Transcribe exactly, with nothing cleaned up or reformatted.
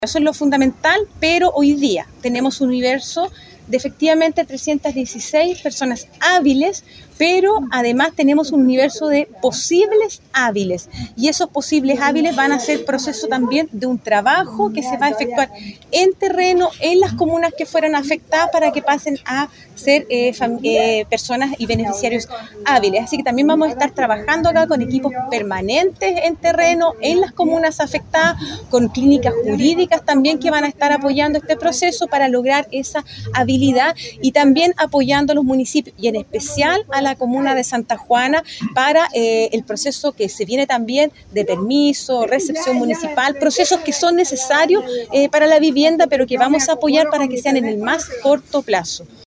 Eso es lo fundamental, pero hoy día tenemos un universo de efectivamente trescientas dieciséis personas hábiles, pero además tenemos un universo de posibles hábiles, y esos posibles hábiles van a ser proceso también de un trabajo que se va a efectuar en terreno, en las comunas que fueron afectadas, para que pasen a ser eh, eh, personas y beneficiarios hábiles. Así que también vamos a estar trabajando acá con equipos permanentes en terreno, en las comunas afectadas, con clínicas jurídicas también que van a estar apoyando este proceso para lograr esa habilidad, y también apoyando a los municipios y en especial a la comuna de Santa Juana para eh, el proceso que se viene también de permiso, recepción municipal, procesos que son necesarios eh, para la vivienda, pero que vamos a apoyar para que sean en el más corto plazo.